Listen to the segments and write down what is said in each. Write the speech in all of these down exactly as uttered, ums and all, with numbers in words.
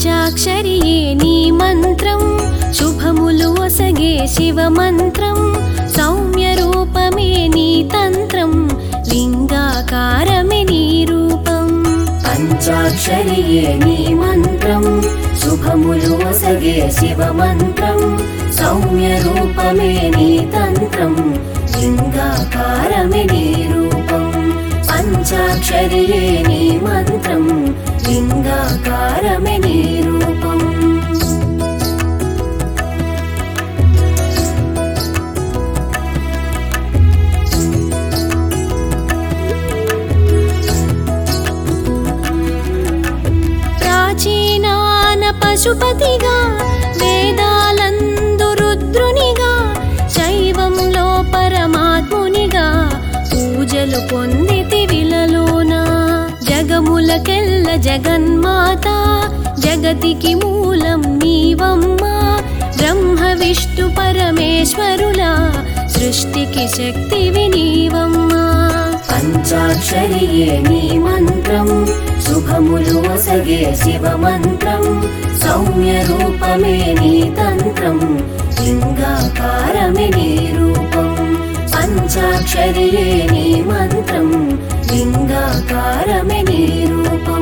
పంచాక్షరియే నీ మంత్రం శుభములు ఒసగే శివ మంత్రం సౌమ్య రూపమే నీ తంత్రం లింగాకారమే నీ రూపం పంచాక్షరియే నీ మంత్రం శుభములు ఒసగే శివ మంత్రం సౌమ్య రూపమే నీ తంత్రం లింగాకారమే నీ రూపం పంచాక్షరియే నీ మంత్రం లింగాకారమే నీ రూపం ప్రాచీనాన పశుపతిగా వేదాలందు రుద్రునిగా శైవంలో పరమాత్మునిగా పూజలు పొందితి విలలోన జగములకెల్ల జగన్మాత జగతికి మూలం నీవమ్మా బ్రహ్మ విష్ణు పరమేశ్వరుల సృష్టికి శక్తివి నీవమ్మా పంచాక్షరియే నీ మంత్రం శుభములు ఒసగే శివ మంత్రం సౌమ్య రూపమే నీ తంత్రం లింగాకారమే నీ రూపం పంచాక్షరియే నీ మంత్రం లింగాకారమే నీ రూపం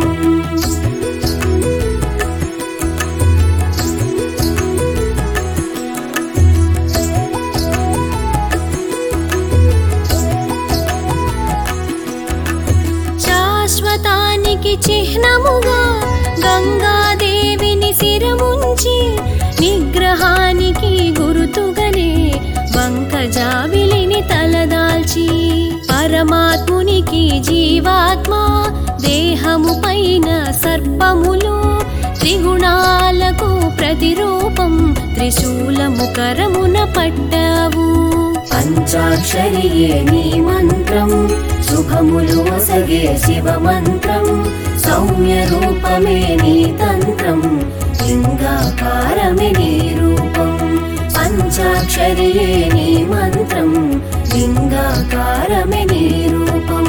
శాశ్వతానికి చిహ్నముగా గంగాదేవిని శిరముంచి నిగ్రహానికి గురుతుగనే వంకజావిలిని తలదాల్చి పరమాత్మునికి జీవాత్మ దేహము పైన సర్పములు త్రిగుణాలకు ప్రతిరూపం త్రిశూలము కరమున పట్టావు పంచాక్షరియే నీ మంత్రం శుభములు ఒసగే శివ మంత్రం సౌమ్య రూపమే నీ తంత్రం లింగాకారమే నీ రూపం పంచాక్షరియే నీ మంత్రం లింగాకారమే నీ రూపం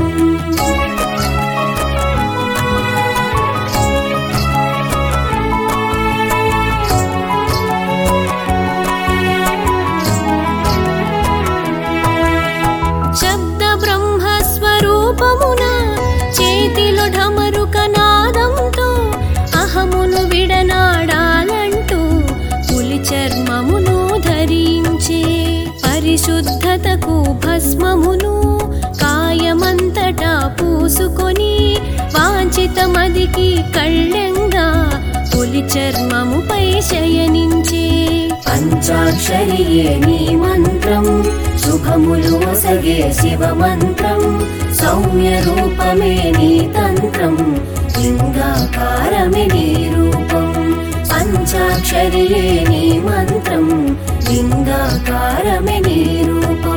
శబ్ద బ్రహ్మస్వరూపమున చేతిలో ఢమరుక నాదంతో అహమును విడనాడాలంటూ పులి చర్మమును ధరించే పరిశుద్ధతకు భస్మమును కాయమంతటా పూసుకొని వాంఛితమదికి కళ్ళెంగా పులి చర్మముపై శయనించే పంచాక్షరియే నీ మంత్రం శుభములు ఒసగే శివ మంత్రం సౌమ్య రూపమే నీ తంత్రం లింగాకారమే నీ రూపం పంచాక్షరియే నీ మంత్రం లింగాకారమే నీ రూపం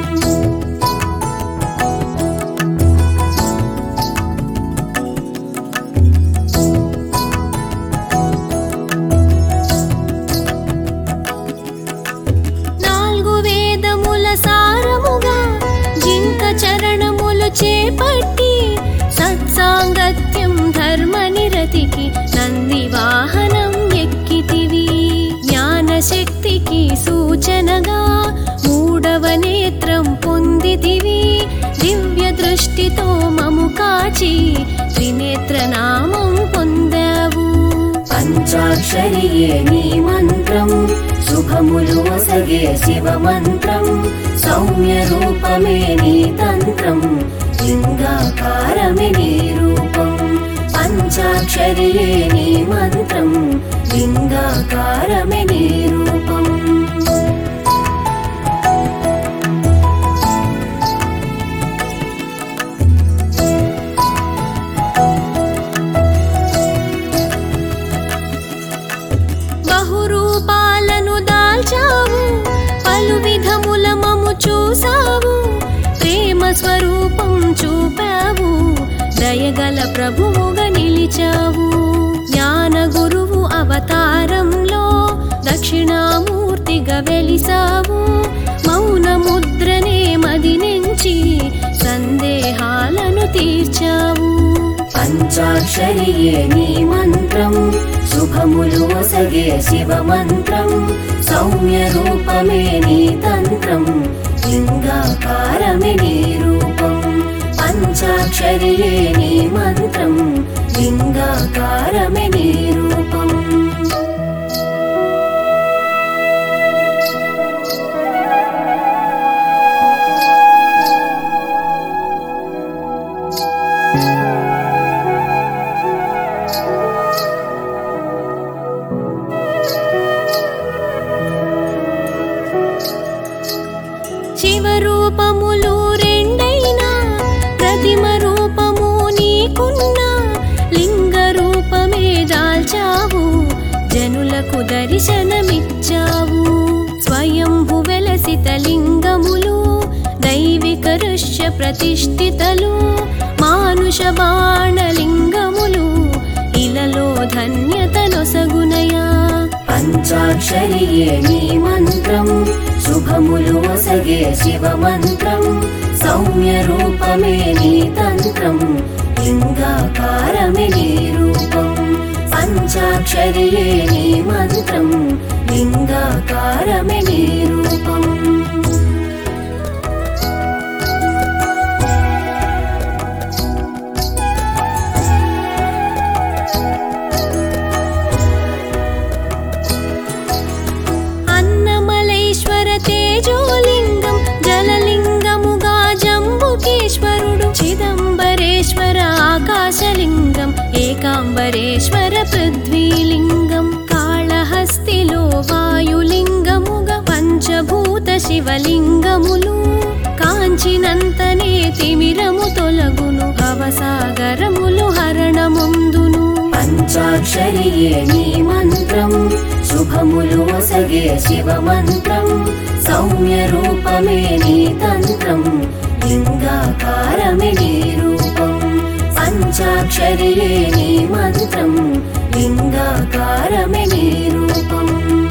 నాలుగు వేదముల సారముగా జింక చరణములు చేపట్టి సత్సాంగత్యం ధర్మ నిరతికి నంది వాహనం ఎక్కితివి జ్ఞానశక్తికి సూచనగా మూడవ నేత్రం పొందితివి దివ్య దృష్టితో మము కాచి త్రినేత్ర నామం పొందావు పంచాక్షరియే నీ మంత్రం శుభములు ఒసగే శివ మంత్రం సౌమ్య రూపమే నీ తంత్రం లింగాకారమే నీ రూపం పంచాక్షరియే నీ మంత్రం లింగాకారమే నీ రూపం బహురూపాలను దాల్చావు పలు విధముల మము చూసావు ప్రేమ స్వరూపం చూపావు దయగల ప్రభువుగా నిలిచావు జ్ఞాన గురువు అవతారంలో దక్షిణామూర్తిగా వెలిసావు మౌన ముద్రనే మది నుంచి సందేహాలను తీర్చావు పంచాక్షరియే నీ మంత్రం శుభములు ఒసగే శివ మంత్రం సౌమ్య రూపమే నీ తంత్రం లింగాకారమే నీ రూపం పంచాక్షరియే నీ మంత్రం లింగాకారమే నీ రూపం శివరూపములు రెండైనా ప్రతిమ రూపము నీకున్నా లింగ రూపమే దాల్చావు జనులకు దర్శనమిచ్చావు స్వయంభు వెలసిత లింగములు దైవిక ఋష్య ప్రతిష్ఠితలు మానుష బాణలింగములు ఇలలో ధన్యతనొసగునయా పంచాక్షరియే నీ మంత్రం శుభములు ఒసగే శివ మంత్రం సౌమ్య రూపమే నీ తంత్రం లింగాకారమే నీ రూపం పంచాక్షరియే నీ మంత్రం లింగాకారమే నీ రూపం తేజోలింగం జలలింగముగా జంబుకేశ్వరుడు చిదంబరేశ్వర ఆకాశలింగం ఏకాంబరేశ్వర పృథ్వీలింగం కాళహస్తిలో వాయులింగముగా పంచభూత శివలింగములు కాంచినంతనే తిమిరము తొలగును భవసాగరములు హరణముందును పంచాక్షరియే నీ మంత్రం శుభములు ఒసగే శివ మంత్రం సౌమ్య రూపమే నీ తంత్రం లింగాకారమే నీ రూపం పంచాక్షరియే నీ మంత్రం లింగాకారమే నీ రూపం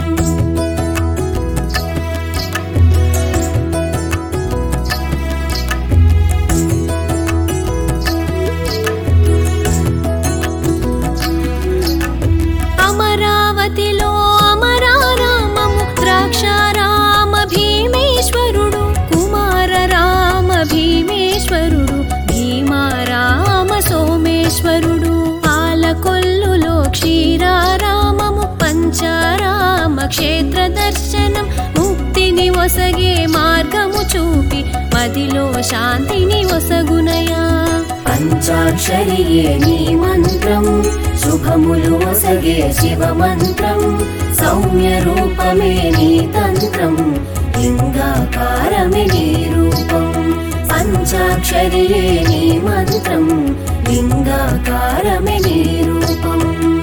అమరావతిలో అమరారామము ద్రాక్షారామ భీమేశ్వరుడు కుమార రామ భీమేశ్వరుడు భీమారామ సోమేశ్వరుడు పాలకొల్లులో క్షీరారామము పంచారామ క్షేత్ర దర్శనం ముక్తిని ఒసగే మార్గము చూపి మదిలో శాంతిని ఒసగునయా పంచాక్షరియే నీ మంత్రం శుభములు ఒసగే శివ మంత్రం సౌమ్య రూపమే నీ తంత్రం లింగాకారమే నీ రూపం పంచాక్షరియే నీ మంత్రం లింగాకారమే నీ రూపం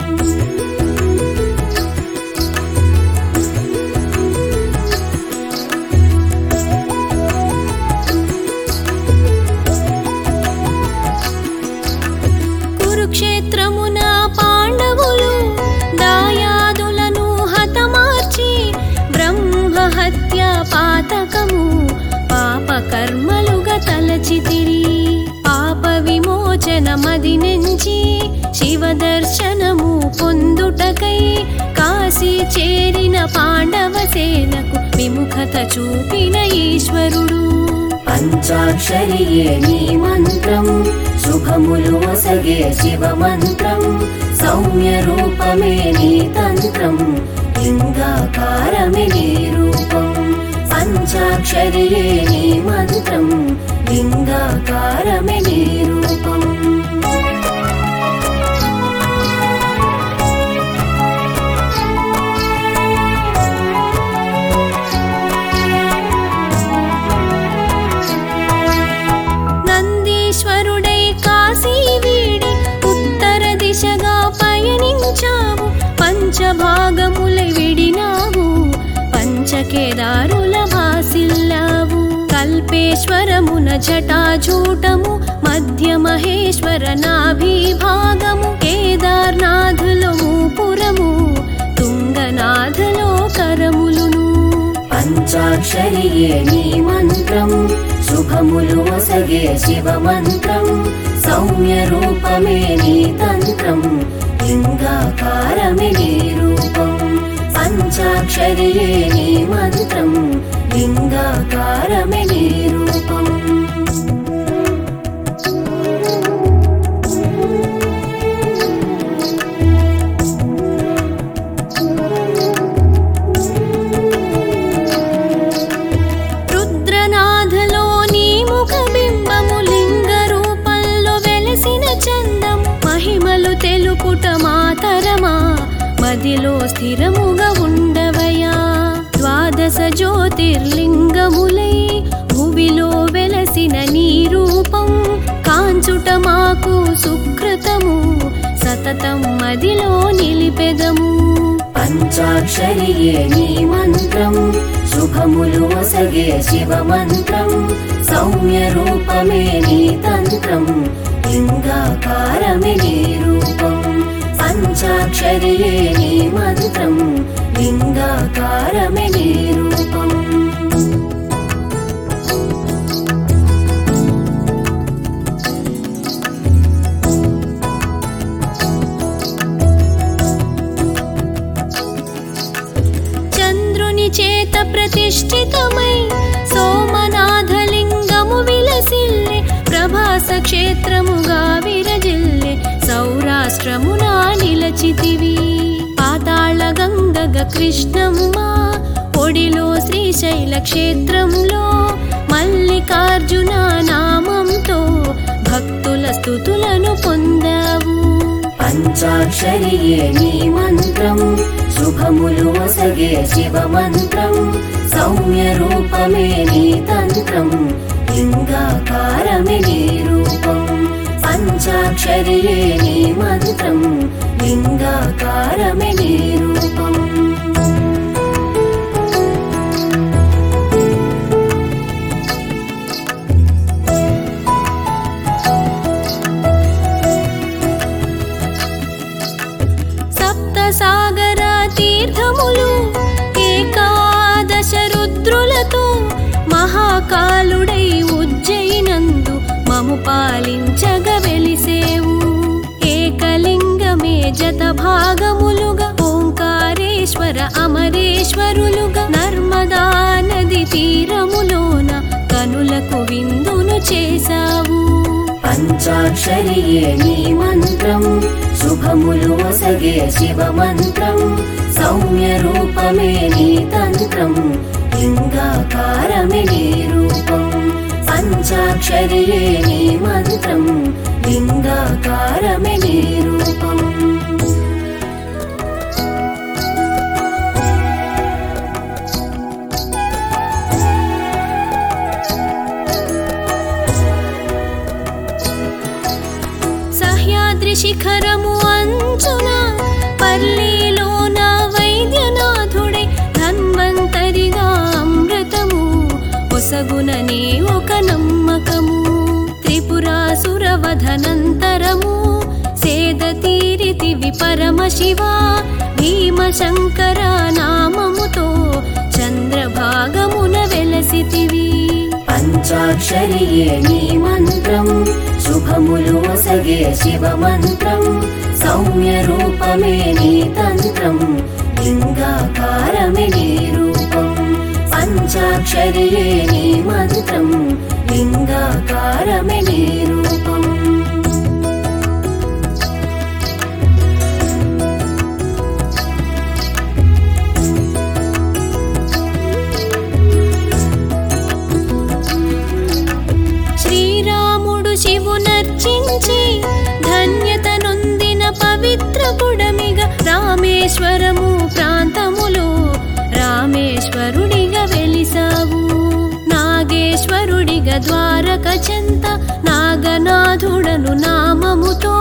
కురుక్షేత్రమున పాండవులు దాయాదులను హతమార్చి బ్రహ్మహత్య పాతకము పాప కర్మలుగా తలచితిరి పాప విమోచన మది నుంచి శివ దర్శనము పొందుటకై కాశీ చేరిన పాండవ సేనకు విముఖత చూపిన ఈశ్వరుడు పంచాక్షరియే నీ మంత్రం శుభములు ఒసగే శివ మంత్రం సౌమ్య రూపమే నీ తంత్రం లింగాకారమే నీ రూపం పంచాక్షరియే నీ మంత్రం లింగాకారమే నీ రూపం నందీశ్వరుడై కాశీ వీడి ఉత్తర దిశగా పయనించావు పంచభాగములై విడినావు పంచకేదారుల భాసిల్లావు కల్పేశ్వరమున జటాజూటము మధ్య మహేశ్వర నాభిభాగము కేదార్నాథులో మూపురము తుంగనాథలో కరములును పంచాక్షరియే నీ మంత్రం శుభములు ఒసగే ఒసగే శివమంత్రం సౌమ్య రూపమే నీ తంత్రం లింగాకారమే నీ రూపం పంచాక్షరియే నీ మంత్రం లింగాకారమే నీ రూపం రుద్రనాథలో నీ ముఖ బింబము లింగ రూపంలో వెలసిన చందం మహిమలు తెలుపుట మాతరమా మదిలో స్థిరముగా ఉండవయా ద్వాదశ జ్యోతిర్లింగములై భువిలో వెలసిన నీ రూపం కాంచుట మాకు సుకృతము సతతం మదిలో నిలిపెదము పంచాక్షరియే నీ మంత్రం శుభములు ఒసగే శివమంత్రం సౌమ్య రూపమే నీ తంత్రం లింగాకారమే నీ రూపం పంచాక్షరియే నీ మంత్రం లింగాకారమే నీ రూపం చంద్రుని చేత ప్రతిష్ఠితమై సోమనాథలింగము విలసిల్లే ప్రభాస క్షేత్రముగా విరజిల్లే సౌరాష్ట్రమునా నిలచితివి పాతాళ గంగగ కృష్ణమ్మ ఒడిలో శ్రీశైల క్షేత్రంలో మల్లికార్జున నామంతో భక్తుల స్తుతులను పొందావు పంచాక్షరియే నీ మంత్రం శుభములు ఒసగే శివమంత్రం సౌమ్య రూపమే నీ తంత్రం లింగాకారమే నీ రూపం పంచాక్షరియే నీ మంత్రం లింగాకారమే నీ రూపం సప్త సాగర తీర్థములు ఏకాదశ రుద్రులతో మహాకాలుడై ఉజ్జయినందు మము పాలించగ వెలిసేవు ఏకలింగమే జత భాగములుగా ఓంకారేశ్వర అమరేశ్వరులుగా నర్మదా నది తీరములోన కనులకు విందును చేశావు పంచాక్షరియే నీ మంత్రం శుభములు ఒసగే శివమంత్రం సౌమ్య రూపమే నీ తంత్రం లింగాకారమే నీ రూపం పంచాక్షరియే నీ మంత్రం లింగాకారమే నీ రూపం సహ్యాద్రి శిఖరము అంచున పల్లీలోన వైద్యనాథుడై ధన్వంతరిగా అమృతము ఒసగుననే ఒక నమ్మకము త్రిపురాసురవధనంతరము సేద తీరితివి పరమశివ భీమశంకర నామముతో చంద్రభాగమున వెలసితివి పంచాక్షరియే నీ మంత్రం శుభములు ఒసగే శివమంత్రం సౌమ్య రూపమే నీ తంత్రం లింగాకారమే నీ రూపం పంచాక్షరియే నీ మంత్రం లింగాకారమే నీ రూపం శ్రీరాముడు శివునర్చించి ధన్యత నొందిన పవిత్ర పుడమిగా రామేశ్వరము ప్రాంతములో రామేశ్వరుడిగా వెలిసావు నాగేశ్వరుడిగా ద్వారక చెంత నాగనాథుడను నామముతో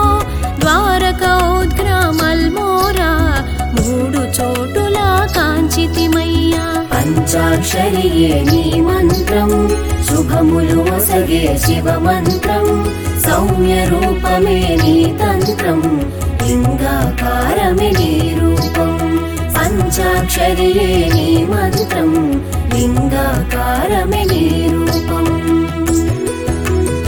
ద్వారకోద్గ్రామల్మోరా మూడు చోటులా కాంచితిమయ్యా పంచాక్షరియే నీ మంత్రం శుభములు ఒసగే శివమంత్రం సౌమ్య రూపమే నీ తంత్రం లింగాకారమే నీ రూపం పంచాక్షరియే నీ మంత్రం లింగాకారమే నీ రూపం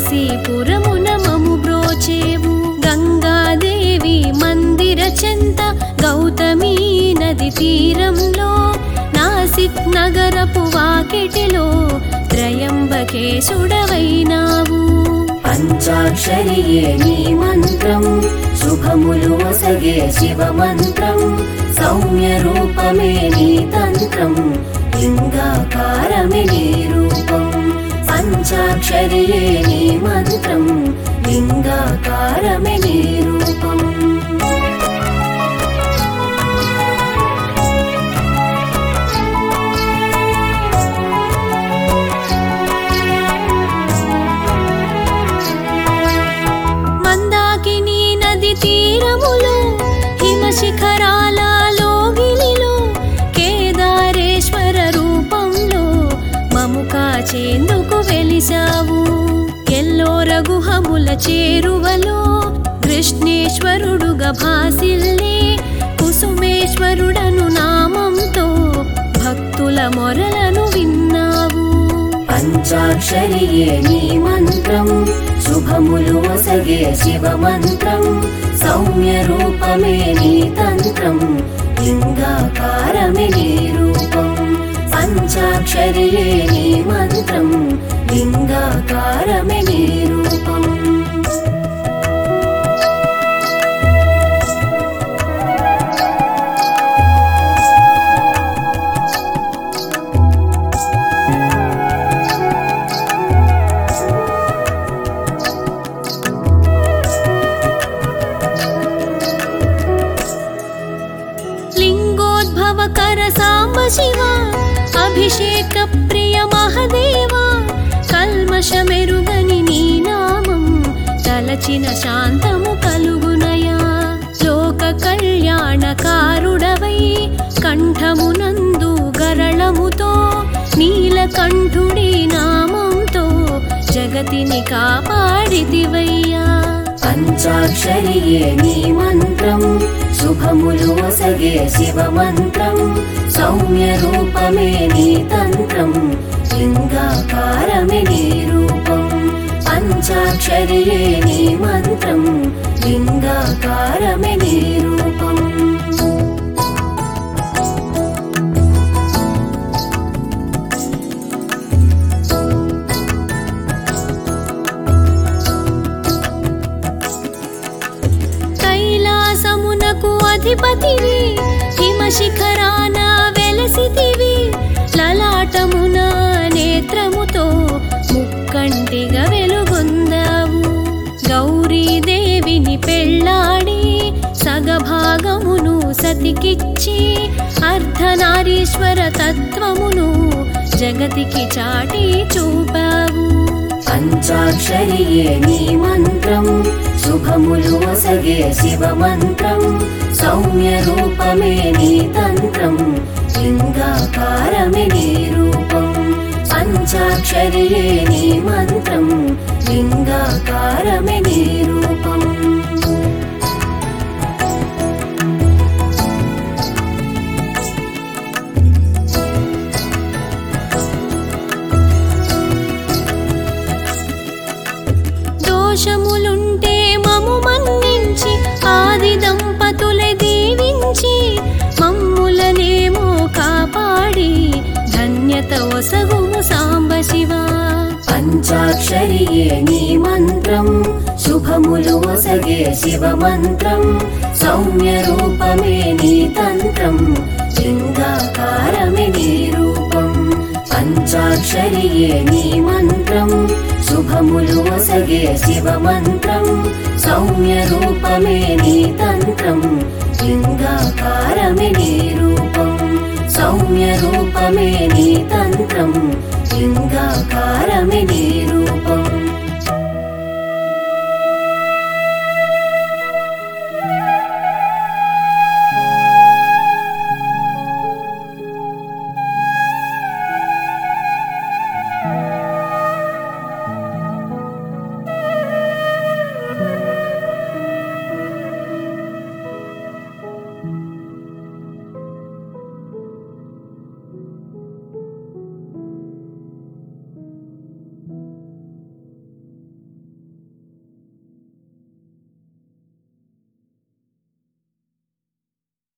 కాశీపురమున మము బ్రోచేవు గంగాదేవి మందిర చెంత గౌతమీ నది తీరంలో నాసిక్ నగరపు వాకిటిలో త్రయంబకేశుడవైనావు పంచాక్షరియే నీ మంత్రం శుభములు ఒసగే శివ మంత్రం సౌమ్య రూపమే నీ తంత్రం లింగాకారమే నీ రూపం పంచాక్షరియే నీ మంత్రం లింగాకారమే నీ రూపం మందాకిని నది తీరములో హిమశిఖరాల లోగిలిలో కేదారేశ్వర రూపంలో మము కాచేందుకు వెలిసావు ఎల్లోర గుహముల చేరువలో కృష్ణేశ్వరుడుగా భాసిల్లే కుసుమేశ్వరుడను నామంతో భక్తుల మొరలను విన్నావు పంచాక్షరియే నీ మంత్రం శుభములు ఒసగే శివ మంత్రం సౌమ్య రూపమే నీ తంత్రం లింగాకారమే నీ రూపం పంచాక్షరియే నీ మంత్రం లింగాకారమే నీ రూపం లింగోద్భవకర సాంబ శివ అభిషేక ప్రియ మహదేవా కల్మషమెరుగని నీ నామం తలచిన శాంతము కలుగునయా లోక కళ్యాణకారుడవై కంఠమునందు గరళముతో నీలకంఠుడి నామంతో జగతిని కాపాడితివయ్యా పంచాక్షరియే నీ మంత్రం శుభములు ఒసగే శివ మంత్రం సౌమ్య రూపమే నీ తంత్రం లింగాకారమే నీ రూపం పంచాక్షరియే నీ మంత్రం లింగాకారమే నీ రూపం కైలాసమునకు అధిపతివి హిమశిఖరాన వెలసితివి లలాటమున నేత్రముతో ముక్కంటిగా వెలుగొందావు గౌరీదేవిని పెళ్ళాడి సగభాగమును సతికిచ్చి అర్ధనారీశ్వర తత్వమును జగతికి చాటి చూపావు పంచాక్షరియే నీ మంత్రం శుభములు ఒసగే శివ మంత్రం సౌమ్య రూపమే నీ తంత్రం లింగాకారమే నీ రూపం పంచాక్షరియే నీ మంత్రం లింగాకారమే నీ రూపం దోషములుంటే మము మన్నించి ఆది దంపతులే దీవించి మమ్ములనేమో కాపాడి ధన్యత ఒసగుము సాంబ శివ పంచాక్షరియే నీ మంత్రం శుభములు ఒసగే శివ మంత్రం సౌమ్య రూపమే నీ తంత్రం లింగాకారమే నీ రూపం పంచాక్షరియే నీ మంత్రం శుభములు ఒసగే శివ మంత్రం సౌమ్య రూపమే నీ తంత్రం లింగాకారమే నీ రూపం సౌమ్య రూపమే నీ తంత్రం లింగాకారమే నీ రూపం